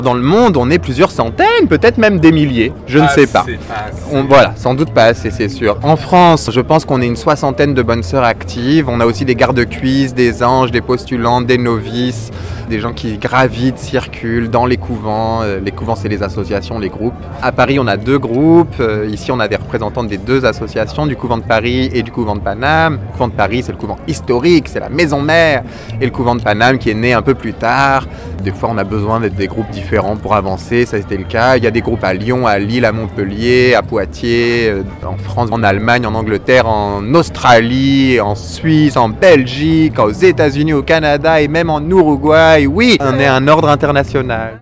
Dans le monde, on est plusieurs centaines, peut-être même des milliers, je ne sais pas. Voilà, sans doute pas assez, c'est sûr. En France, je pense qu'on est une soixantaine de bonnes sœurs actives. On a aussi des gardes-cuisses, des anges, des postulantes, des novices, des gens qui gravitent, circulent dans les couvents. Les couvents, c'est les associations, les groupes. À Paris, on a 2 groupes. Ici, on a des représentantes des 2 associations, du couvent de Paris et du couvent de Paname. Le couvent de Paris, c'est le couvent historique, c'est la maison mère. Et le couvent de Paname qui est né un peu plus tard. Des fois, on a besoin d'être des groupes différents pour avancer, ça a été le cas. Il y a des groupes à Lyon, à Lille, à Montpellier, à Poitiers, en France, en Allemagne, en Angleterre, en Australie, en Suisse, en Belgique, aux États-Unis, au Canada et même en Uruguay. Oui, on est un ordre international.